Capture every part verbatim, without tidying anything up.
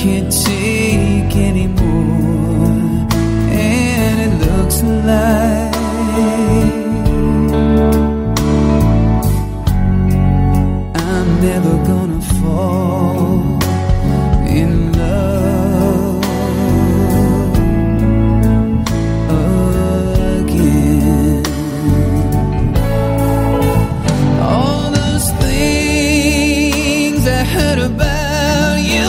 can't take anymore, and it looks like I'm never gonna fall in love again. All those things I heard about you,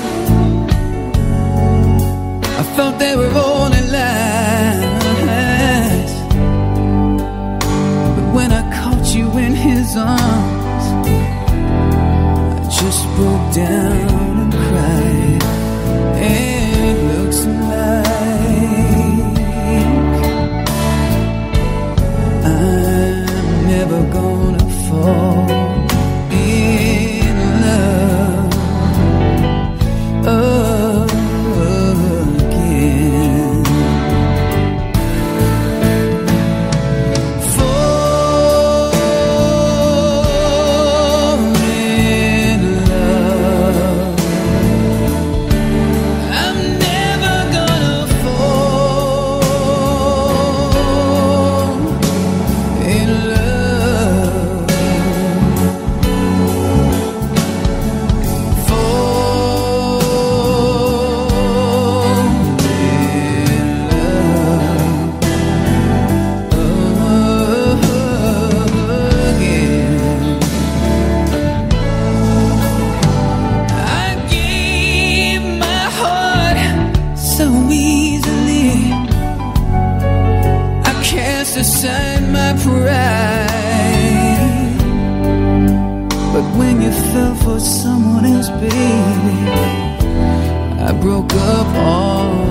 I thought they were only lies, but when I caught you in his arms, I just broke down and cried. And it looks like I'm never gonna fall in love again. Fall in love. I'm never gonna fall in love. Fall in love again. I gave my heart so easily, I cast aside my pride. But when you fell for someone else, baby, I broke up all